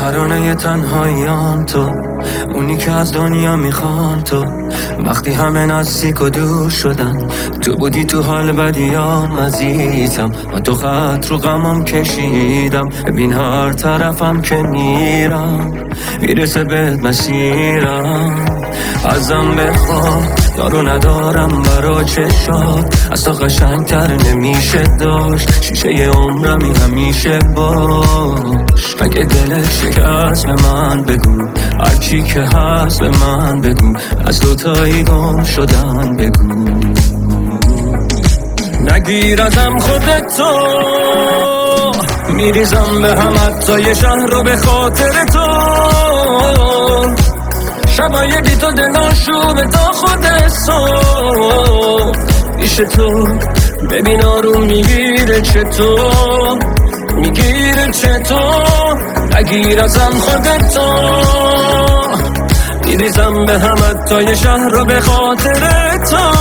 ترانه تنهاییام تو، اونی که از دنیا میخوام تو. وقتی همه نزدیک و دور شدن، تو بودی تو حال بدیام عزیزم. من تو خط رو غمم کشیدم، ببین هر طرفم که میرم میرسه بهت مسیرم. ازم بخواه دارو ندارم برا چشات، از تو قشنگتر نمیشه داشت. شیشه عمرمی همیشه باش. اگه دلت شکست به من بگو، هرچی که هست به من بگو. از دوتایی گم شدن بگو. نگیر ازم خودتو، میریزم به هم حتی یه شهر رو به خاطر تو. شبای بی تو دلاشوبه تا خود صبح. پیش تو ببین آروم میگیره چطور، میگیره چطور. نگیر ازم خودتو، میریزم به هم حتی یه شهر رو به خاطر تو.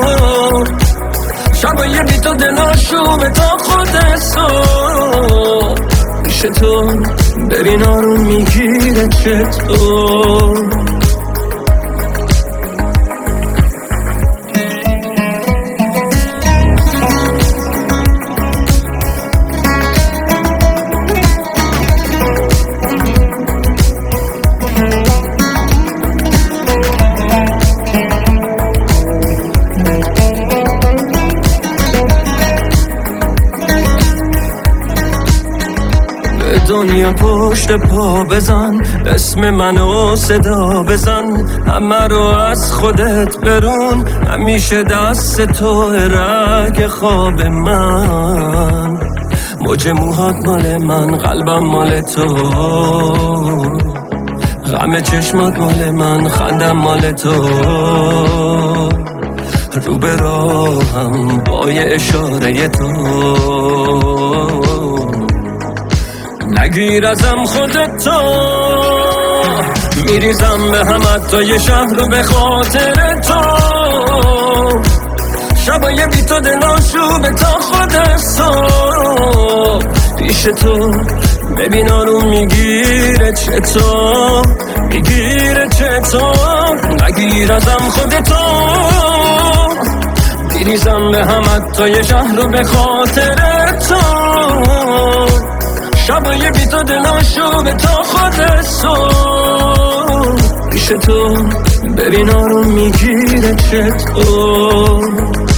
شبای بی تو دلاشوبه تا خود صبح. پیش تو ببین آروم میگیره چطور. دنیا پشت پا بزن، اسم منو صدا بزن. همه رو از خودت برون، همیشه دست تو رگ خواب من. موج موهات مال من، قلبم مال تو. غم چشمات مال من، خندم مال تو. رو به راهم با یه اشاره تو. نگیر ازم خودتو، میریزم به هم حتی یه شهر رو به خاطر تو. شبای بی تو دلاشوبه تا خود صبح. پیش تو ببین آروم میگیره چطور، میگیره چطور. نگیر ازم خودتو، میریزم به هم حتی یه شهر رو به خاطر تو. شبای بی تو دلاشوبه تا خود صبح. پیش تو ببین آروم میگیره چطور.